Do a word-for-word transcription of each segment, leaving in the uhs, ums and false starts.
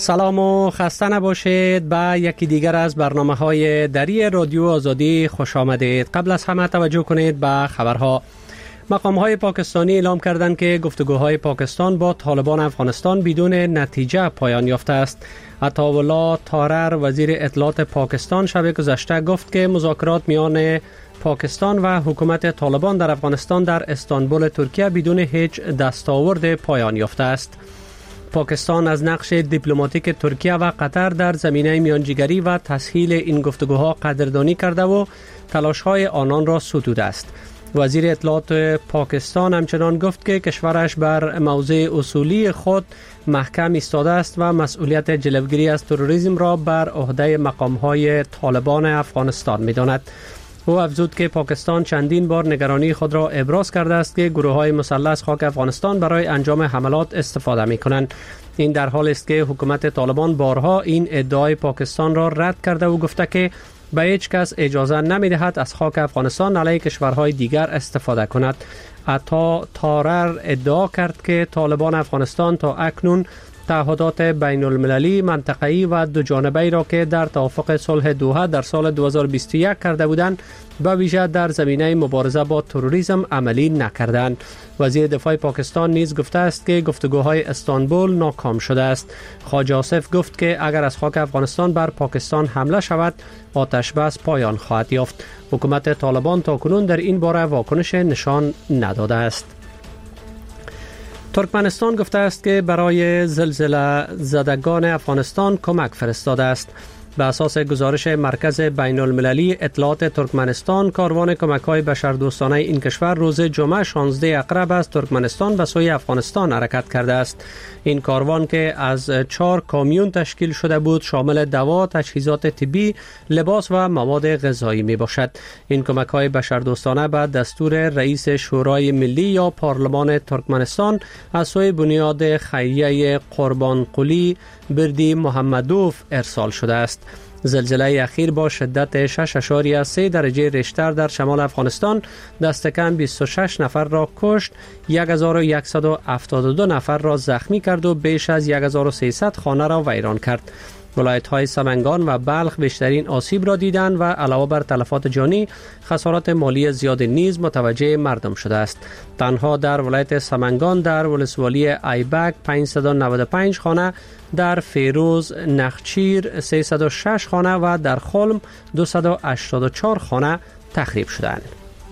سلام و خسته نباشید. به یکی دیگر از برنامه‌های دری رادیو آزادی خوش آمدید. قبل از همه توجه کنید به خبرها. مقام‌های پاکستانی اعلام کردند که گفتگوهای پاکستان با طالبان افغانستان بدون نتیجه پایان یافته است. عطاالله طارر وزیر اطلاعات پاکستان شب گذشته گفت که مذاکرات میان پاکستان و حکومت طالبان در افغانستان در استانبول ترکیه بدون هیچ دستاورد پایان یافته است. پاکستان از نقش دیپلماتیک ترکیه و قطر در زمینه میانجیگری و تسهیل این گفتگوها قدردانی کرده و تلاش‌های آنان را ستوده است. وزیر اطلاعات پاکستان همچنان گفت که کشورش بر موضع اصولی خود محکم ایستاده است و مسئولیت جلوگیری از تروریسم را بر عهده مقام‌های طالبان افغانستان می‌داند. او افزود که پاکستان چندین بار نگرانی خود را ابراز کرده است که گروه‌های مسلح از خاک افغانستان برای انجام حملات استفاده می‌کنند. این در حالی است که حکومت طالبان بارها این ادعای پاکستان را رد کرده و گفته که به هیچ کس اجازه نمی‌دهد از خاک افغانستان علیه کشورهای دیگر استفاده کند. عطا طارر ادعا کرد که طالبان افغانستان تا اکنون تعهدات بین المللی، منطقه‌ای و دو جانبه‌ای را که در توافق صلح دوحه در سال دو هزار و بیست و یک کرده بودند، به ویژه در زمینه مبارزه با تروریسم عملی نکردند. وزیر دفاع پاکستان نیز گفته است که گفتگوهای استانبول ناکام شده است. خواجه آصف گفت که اگر از خاک افغانستان بر پاکستان حمله شود، آتش بس پایان خواهد یافت. حکومت طالبان تاکنون در این باره واکنش نشان نداده است. ترکمنستان گفته است که برای زلزله زدگان افغانستان کمک فرستاده است. به اساس گزارش مرکز بین المللی اطلاعات ترکمنستان، کاروان کمک‌های بشردوستانه این کشور روز جمعه شانزده اکتبر از ترکمنستان به سوی افغانستان حرکت کرده است. این کاروان که از چهار کامیون تشکیل شده بود، شامل دوا، تجهیزات طبی، لباس و مواد غذایی می باشد. این کمک‌های بشردوستانه به دستور رئیس شورای ملی یا پارلمان ترکمنستان از سوی بنیاد خیریه قربانقلی بردی محمدوف ارسال شده است. زلزله اخیر با شدت شش اشاریه سه درجه ریشتر در شمال افغانستان دست کم بیست و شش نفر را کشت، هزار و صد و هفتاد و دو نفر را زخمی کرد و بیش از هزار و سیصد خانه را ویران کرد. ولایت‌های سمنگان و بلخ بیشترین آسیب را دیدند و علاوه بر تلفات جانی، خسارات مالی زیاد نیز متوجه مردم شده است. تنها در ولایت سمنگان در ولسوالی ایبک پانصد و نود و پنج خانه، در فیروز نخچیر سیصد و شش خانه و در خلم دویست و هشتاد و چهار خانه تخریب شدند.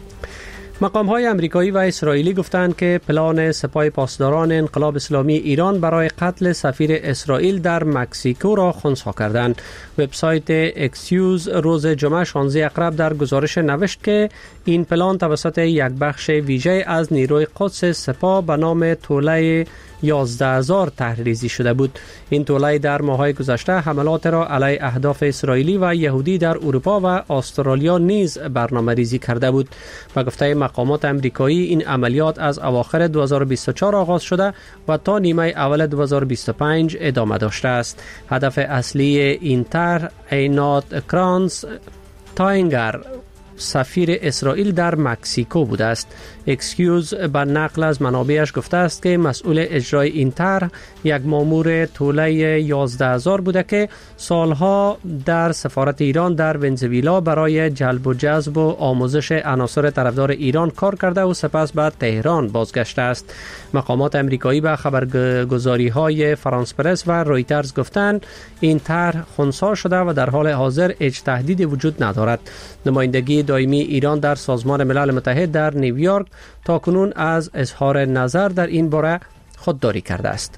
مقام‌های امریکایی و اسرائیلی گفتند که پلان سپاه پاسداران انقلاب اسلامی ایران برای قتل سفیر اسرائیل در مکزیکو را خنثی کردند. وبسایت اکسیوز روز جمعه شانزده اکتبر در گزارش نوشت که این پلان توسط یک بخش ویژه از نیروی قدس سپاه به نام توله یازده هزار تحریزی شده بود. این توله در ماه‌های گذشته حملات را علیه اهداف اسرائیلی و یهودی در اروپا و استرالیا نیز برنامه‌ریزی کرده بود. به گفته مقامات امریکایی، این عملیات از اواخر دو هزار و بیست و چهار آغاز شده و تا نیمه اول دو هزار و بیست و پنج ادامه داشته است. هدف اصلی این طرح عینات کرانس تاینگر، سفیر اسرائیل در مکزیکو بوده است. اکسکیوز به نقل از منابعش گفته است که مسئول اجرای این طرح یک مامور توله یازده هزار بوده که سالها در سفارت ایران در ونزویلا برای جلب و جذب و آموزش عناصر طرفدار ایران کار کرده و سپس به تهران بازگشته است. مقامات امریکایی به خبرگزاری‌های فرانس پرس و رویترز گفتند این طرح خنثی شده و در حال حاضر هیچ تهدیدی وجود ندارد. نمایندگی دائمی ایران در سازمان ملل متحد در نیویورک تاکنون از اظهار نظر در این باره خودداری کرده است.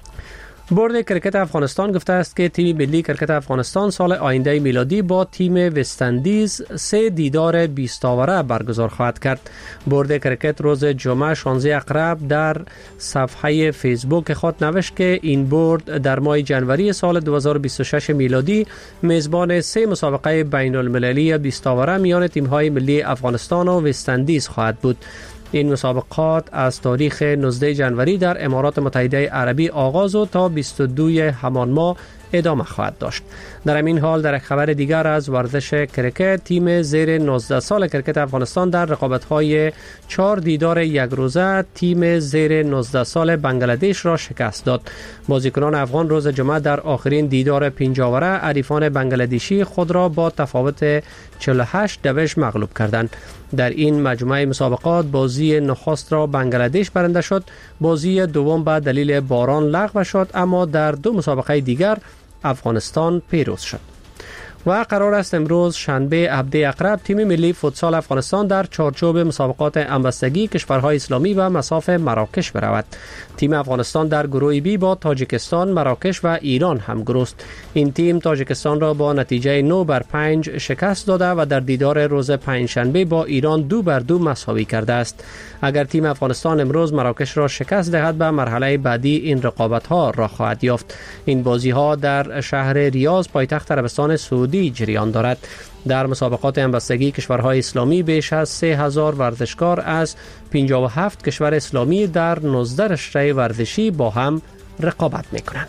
بورد کرکت افغانستان گفته است که تیم ملی کرکت افغانستان سال آینده میلادی با تیم وست‌اندیز سه دیدار بیست آوره برگزار خواهد کرد. بورد کرکت روز جمعه شانزده اکتبر در صفحه فیسبوک خود نوشت که این بورد در ماه جنوری سال دو هزار و بیست و شش میلادی میزبان سه مسابقه بین المللی بیست آوره میان تیم‌های ملی افغانستان و وست‌اندیز خواهد بود. این مسابقات از تاریخ نوزده جنوری در امارات متحده عربی آغاز و تا بیست و دو همان ماه ادامه خواهد داشت. در همین حال در خبر دیگر از ورزش کرکت، تیم زیر نوزده سال کرکت افغانستان در رقابت‌های چهار دیدار یک روزه تیم زیر نوزده سال بنگلادش را شکست داد. بازیکنان افغان روز جمعه در آخرین دیدار پنجاوره حریفان بنگلادشی خود را با تفاوت چهل و هشت دویش مغلوب کردند. در این مجموعه مسابقات بازی نخست را بنگلادش برنده شد، بازی دوم به دلیل باران لغو شد، اما در دو مسابقه دیگر افغانستان پیروز شد. و قرار است امروز شنبه هفده اقرب تیم ملی فوتسال افغانستان در چارچوب مسابقات همبستگی کشورهای اسلامی و مصاف مراکش برود. تیم افغانستان در گروه بی با تاجیکستان، مراکش و ایران همگروه است. این تیم تاجیکستان را با نتیجه نه بر پنج شکست داده و در دیدار روز پنجشنبه با ایران دو بر دو مساوی کرده است. اگر تیم افغانستان امروز مراکش را شکست دهد به مرحله بعدی این رقابت ها را خواهد یافت. این بازی ها در شهر ریاض پایتخت عربستان سعودی جریان دارد. در مسابقات همبستگی کشورهای اسلامی بیش از سه هزار ورزشکار از پنجاه و هفت کشور اسلامی در نوزده رشته ورزشی با هم رقابت می‌کنند.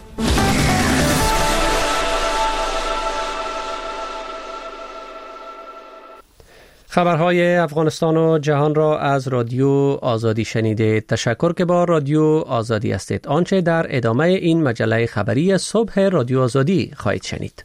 خبرهای افغانستان و جهان را از رادیو آزادی شنیدید. تشکر که با رادیو آزادی هستید. آنچه در ادامه این مجله خبری صبح رادیو آزادی خواهید شنید.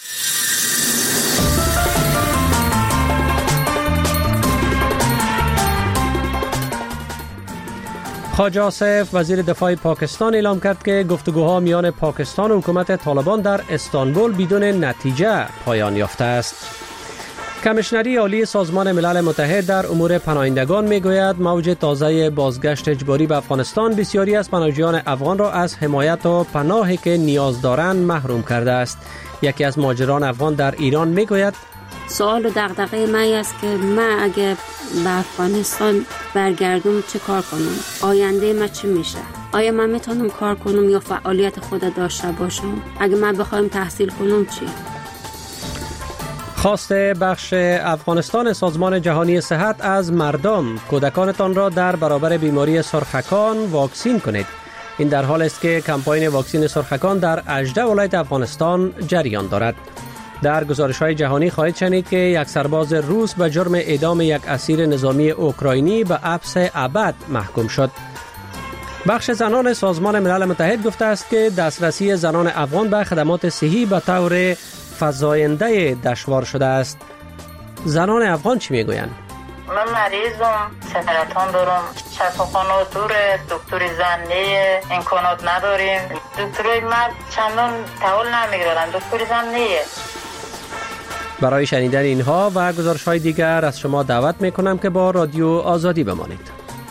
خواجه آصف وزیر دفاع پاکستان اعلام کرد که گفتگوها میان پاکستان و حکومت طالبان در استانبول بدون نتیجه پایان یافته است. کمیشنری عالی سازمان ملل متحد در امور پناهندگان میگوید موج تازه بازگشت اجباری به افغانستان بسیاری از پناهجویان افغان را از حمایت و پناهی که نیاز دارند محروم کرده است. یکی از مهاجران افغان در ایران میگوید سوال و دغدغه من است که من اگه به افغانستان برگردم چه کار کنم؟ آینده من چی میشه؟ آیا من میتونم کار کنم یا فعالیت خود داشته باشم؟ اگه من بخوایم تحصیل کنم چی؟ خواست بخش افغانستان سازمان جهانی صحت از مردم کودکانتان را در برابر بیماری سرخکان واکسین کنید. این در حال است که کمپاین واکسین سرخکان در هجده ولایت افغانستان جریان دارد. در گزارش‌های جهانی خواهید شنید که یک سرباز روس به جرم اعدام یک اسیر نظامی اوکراینی به حبس ابد محکوم شد. بخش زنان سازمان ملل متحد گفته است که دسترسی زنان افغان به خدمات صحی به طور فزاینده دشوار شده است. زنان افغان چی میگویند؟ من مریضم، سرطان دارم، شفاخانه دوره، دکتر زن نیه، امکانات نداریم. دکترای مرد چندان تحول نمیگیرن، دکتر زن نیه. برای شنیدن اینها و گزارش‌های دیگر از شما دعوت میکنم که با رادیو آزادی بمانید.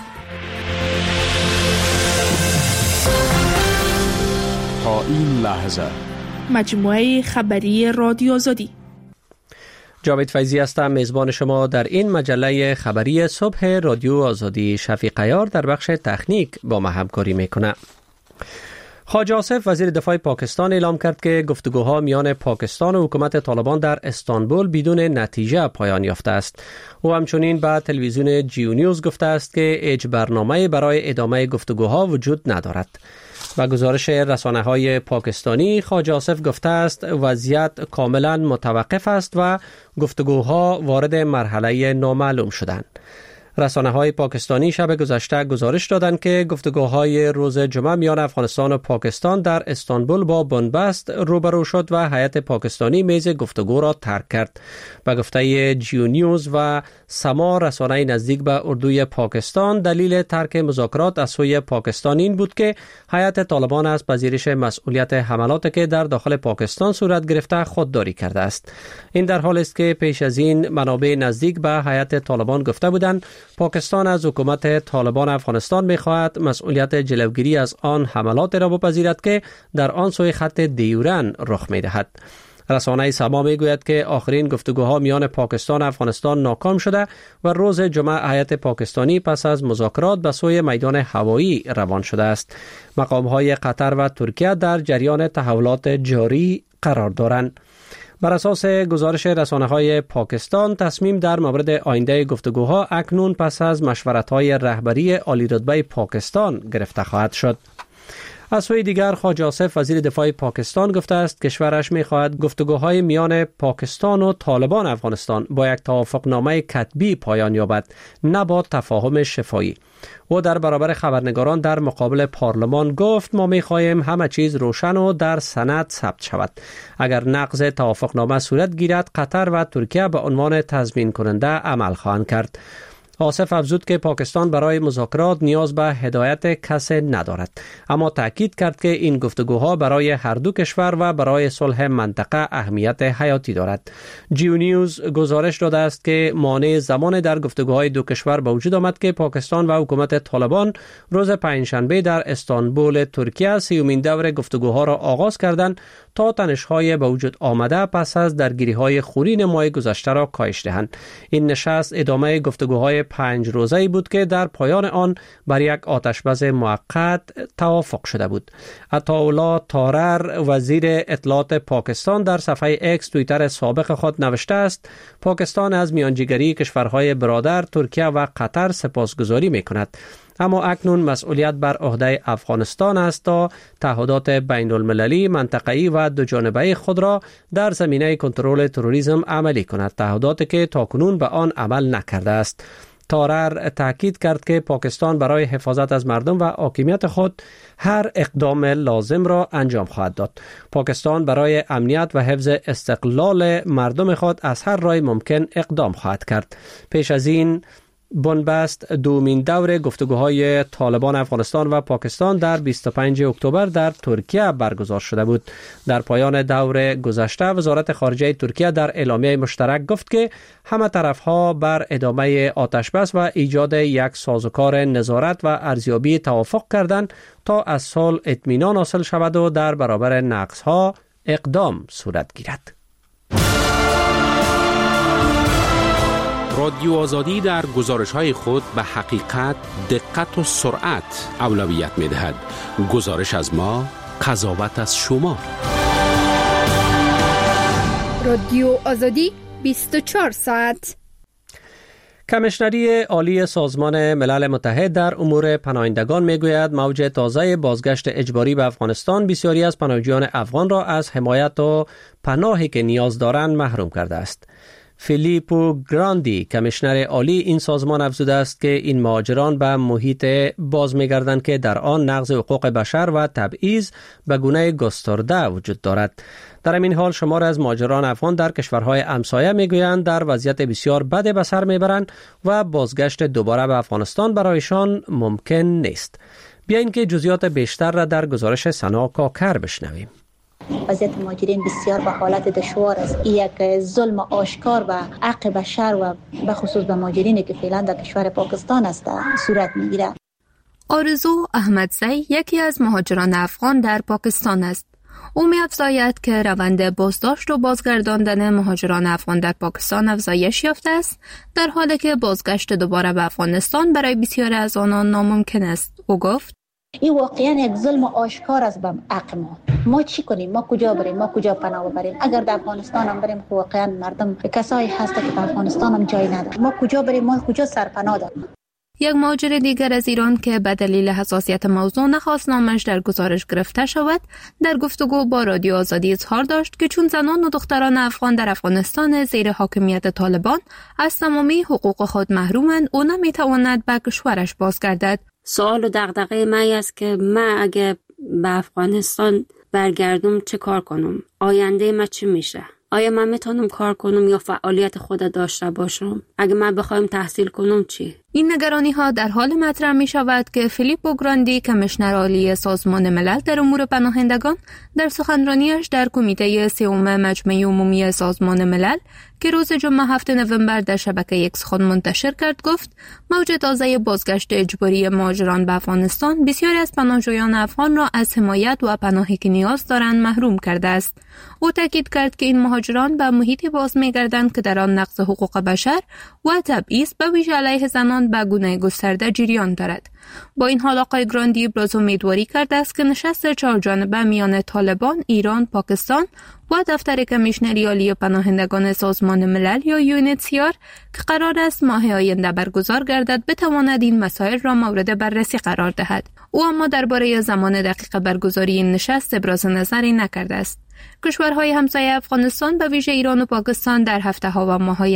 تا این لحظه مجموعه خبری رادیو آزادی. جاوید فیضی هستم، میزبان شما در این مجله خبری صبح رادیو آزادی. شفیق عیار در بخش تکنیک با ما همکاری میکنه. خواجه آصف وزیر دفاع پاکستان اعلام کرد که گفتگوها میان پاکستان و حکومت طالبان در استانبول بدون نتیجه پایان یافته است. او همچنین به تلویزیون جیو نیوز گفته است که هیچ برنامه برای ادامه گفتگوها وجود ندارد. و گزارش رسانه‌های پاکستانی، خواجه آصف گفته است وضعیت کاملا متوقف است و گفتگوها وارد مرحله نامعلوم شدند. رسانه‌های پاکستانی شب گذشته گزارش دادند که گفتگوهای روز جمعه میان افغانستان و پاکستان در استانبول با بنبست روبرو شد و هیئت پاکستانی میز گفتگو را ترک کرد. به گفته جیو نیوز و سما، رسانه نزدیک به اردوی پاکستان، دلیل ترک مذاکرات از سوی پاکستان این بود که هیئت طالبان از پذیرش مسئولیت حملاتی که در داخل پاکستان صورت گرفته خودداری کرده است. این در حالی است که پیش از این منابع نزدیک به هیئت طالبان گفته بودند پاکستان از حکومت طالبان افغانستان می‌خواهد مسئولیت جلوگیری از آن حملات را بپذیرد که در آن سوی خط دیورن رخ می‌دهد. رسانه سما میگوید که آخرین گفتگوها میان پاکستان و افغانستان ناکام شده و روز جمعه هیئت پاکستانی پس از مذاکرات به سوی میدان هوایی روان شده است. مقام‌های قطر و ترکیه در جریان تحولات جاری قرار دارند. بر اساس گزارش رسانه‌های پاکستان، تصمیم در مورد آینده گفتگوها اکنون پس از مشورت‌های رهبری عالی رتبه پاکستان گرفته خواهد شد. از سوی دیگر خواجه آصف وزیر دفاع پاکستان گفته است کشورش می‌خواهد گفتگوهای میان پاکستان و طالبان افغانستان با یک توافقنامه کتبی پایان یابد، نه با تفاهم شفاهی. او در برابر خبرنگاران در مقابل پارلمان گفت ما می‌خواهیم همه چیز روشن و در سند ثبت شود. اگر نقض توافقنامه صورت گیرد، قطر و ترکیه به عنوان تضمین کننده عمل خواهند کرد. آصف افزود که پاکستان برای مذاکرات نیاز به هدایت کسی ندارد، اما تاکید کرد که این گفتگوها برای هر دو کشور و برای صلح منطقه اهمیت حیاتی دارد. جیو نیوز گزارش داده است که مانع زمان در گفتگوهای دو کشور به وجود آمد که پاکستان و حکومت طالبان روز پنجشنبه در استانبول ترکیه سیومین دور گفتگوها را آغاز کردند تا تنش‌های به وجود آمده پس از درگیری‌های خونین ماه گذشته را کاهش دهند. این نشست ادامه گفتگوهای پنج روزه‌ای بود که در پایان آن بر یک آتش‌بس موقت توافق شده بود. عطاالله طارر وزیر اطلاعات پاکستان در صفحه اکس توییتر سابق خود نوشته است پاکستان از میانجیگری کشورهای برادر ترکیه و قطر سپاسگزاری می‌کند، اما اکنون مسئولیت بر عهده افغانستان است تا تعهدات بین المللی، منطقه‌ای و دو جانبه خود را در زمینه کنترل تروریسم عملی کند، تعهداتی که تاکنون به آن عمل نکرده است. طارر تاکید کرد که پاکستان برای حفاظت از مردم و حاکمیت خود هر اقدام لازم را انجام خواهد داد. پاکستان برای امنیت و حفظ استقلال مردم خود از هر راه ممکن اقدام خواهد کرد. پیش از این بنبست دومین دور گفتگوهای طالبان افغانستان و پاکستان در بیست و پنجم اکتبر در ترکیه برگزار شده بود. در پایان دور گذشته وزارت خارجه ترکیه در اعلامیه مشترک گفت که همه طرفها بر ادامه آتشبس و ایجاد یک سازوکار نظارت و ارزیابی توافق کردند تا از صلح اطمینان حاصل شود و در برابر نقصها اقدام صورت گیرد. رادیو آزادی در گزارش‌های خود به حقیقت، دقت و سرعت اولویت می‌دهد. گزارش از ما، قضاوت از شما. رادیو آزادی بیست و چهار ساعت. کمیشنری عالی سازمان ملل متحد در امور پناهندگان میگوید موج تازه بازگشت اجباری به افغانستان بسیاری از پناهجویان افغان را از حمایت و پناهی که نیاز دارند محروم کرده است. فیلیپو گراندی کمیشنر عالی این سازمان افزوده است که این مهاجران به محیط باز می‌گردند که در آن نقض حقوق بشر و تبعیض به گونه گسترده وجود دارد. در این حال شمار از مهاجران افغان در کشورهای همسایه میگویند در وضعیت بسیار بد به سر میبرند و بازگشت دوباره به افغانستان برایشان ممکن نیست. بیایید که جزئیات بیشتر را در گزارش سنا کاکر بشنویم. وضعیت مهاجرین بسیار به حالت دشوار است. این یک ظلم آشکار و حق بشر و به خصوص به مهاجرینی که فعلا در کشور پاکستان است صورت میگیرد. آرزو احمدزی یکی از مهاجران افغان در پاکستان است. او می‌افزاید که روند بازداشت و بازگرداندن مهاجران افغان در پاکستان افزایش یافته است، در حالی که بازگشت دوباره به افغانستان برای بسیاری از آنان ناممکن است. او گفت: این واقعا یک ظلم آشکار است به حق ما. ما چی کنیم؟ ما کجا بریم؟ ما کجا پناه ببریم؟ اگر در افغانستان هم بریم واقعا مردم کسایی هست که در افغانستان هم جای ندارند. ما کجا بریم؟ ما کجا سرپناه داریم؟ یک مهاجر دیگر از ایران که به دلیل حساسیت موضوع نخواست نامش در گزارش گرفته شود، در گفتگو با رادیو آزادی اظهار داشت که چون زنان و دختران افغان در افغانستان زیر حاکمیت طالبان از تمامی حقوق خود محرومند، او نمیتواند به کشورش بازگردد. سوال و دغدغه من است که من اگه به افغانستان برگردم چه کار کنم؟ آینده من چی میشه؟ آیا من میتونم کار کنم یا فعالیت خود داشته باشم؟ اگه من بخوایم تحصیل کنم چی؟ این نگرانی ها در حال مطرح می شود که فیلیپو گراندی کمیشنر عالی سازمان ملل در امور پناهندگان در سخنرانیش در کمیته سوم مجمع عمومی سازمان ملل که روز جمعه هفتم نوامبر در شبکه ایکس خود منتشر کرد گفت موج تازه بازگشت اجباری مهاجران به افغانستان بسیاری از پناهجویان افغان را از حمایت و پناهی که نیاز دارند محروم کرده است. او تاکید کرد که این مهاجران به محیطی باز می‌گردند که در آن نقض حقوق بشر و تبعیض به ویژه علیه زنان افغانستان به گونه گسترده جریان دارد. با این حال آقای گراندی ابراز امیدواری کرده است که نشست چهارجانبه میان طالبان، ایران، پاکستان و دفتر کمیشنری عالی پناهندگان سازمان ملل یا یو ان اچ سی آر که قرار است ماه آینده برگزار گردد بتواند این مسائل را مورد بررسی قرار دهد. او اما درباره زمان دقیق برگزاری این نشست ابراز نظری نکرده است. کشورهای همسایه افغانستان به ویژه ایران و پاکستان در هفته‌ها و ماه‌های